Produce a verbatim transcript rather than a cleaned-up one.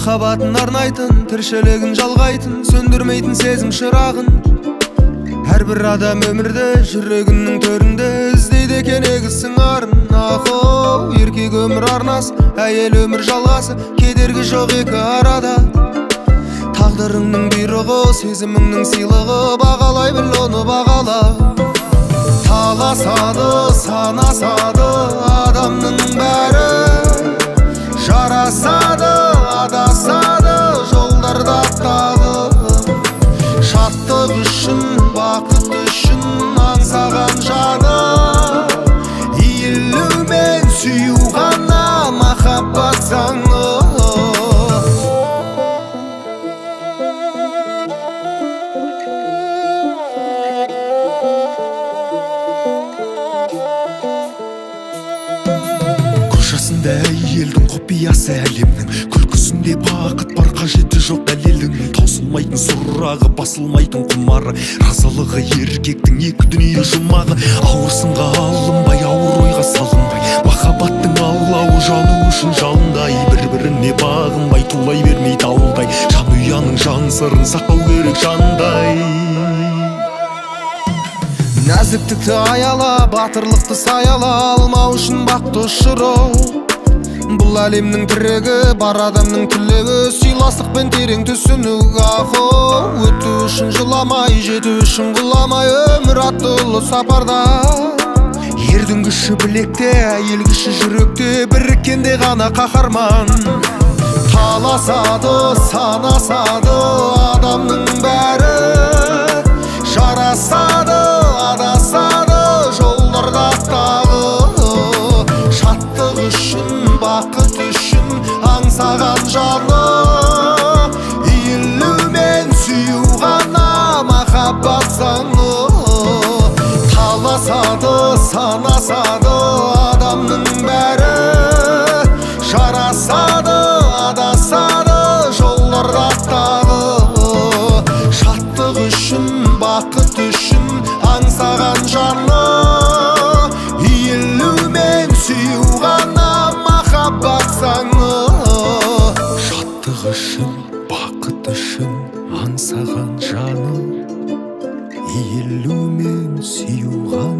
махаббатын арнайтын, тіршілігін жалғайтын, сөндірмейтін сезім шырағын. Әрбір адам өмірде жүрегінің төрінде іздейді екен егізсің арын. Ахо, еркек өмір арнасы, әйел өмір жалғасы, кедергі жоқ екі арада. Тағдырыңның бұйрығы, сезіміңнің сыйлығы, бағалай біл оны бағала. Таласады, санасады адамның бәрі, жарасады, адасады жолдарда аттағы. Шаттық үшін, бақыт үшін аңсаған жаны, иілу мен сүю ғана махаббат заңы. Көшесінде әйелдің құпиясы әлемнің, күлкісінде бақыт бар, қажеті жоқ дәлелдің. Таусылмайтын сұрағы, басылмайтын құмары, разылығы еркектің екі дүние жұмағы. Ауырсынға алынбай, ауыр ойға салынбай, махаббаттың алауы жану үшін жалындай. Бір-біріне бағынбай, тулай бермей дауылдай, жанұяның жан сырын сақтау керек жандай. Нәзіктікті аяла, батырлықты саяла, алмау үшін бақты ұшыру. Бұл әлемнің тірегі, бар адамның тілегі, сыйластықпен терең түсіну. Ахо, өту үшін жыламай, жету үшін құламай, өмір атты ұлы сапарда. Ердің күші білекте, әйел күші жүректе, біріккенде ғана қаһарман. Таласады, санасады адамның бәрі, жарасады, адасады жолдарда аттағы. Шаттық үшін, бақыт үшін аңсаған жаны, иілу мен сүю ғана махаббат заңы. Таласады, санасады адамның бәрі, жарасады, адасады жолдарда аттағы. Шаттық үшін, бақыт үшін аңсаған жаны, иілу мен сүю ғана махаббат заңы. Шаттық үшін, бақыт үшін аңсаған жаны, иілу мен сүю ғана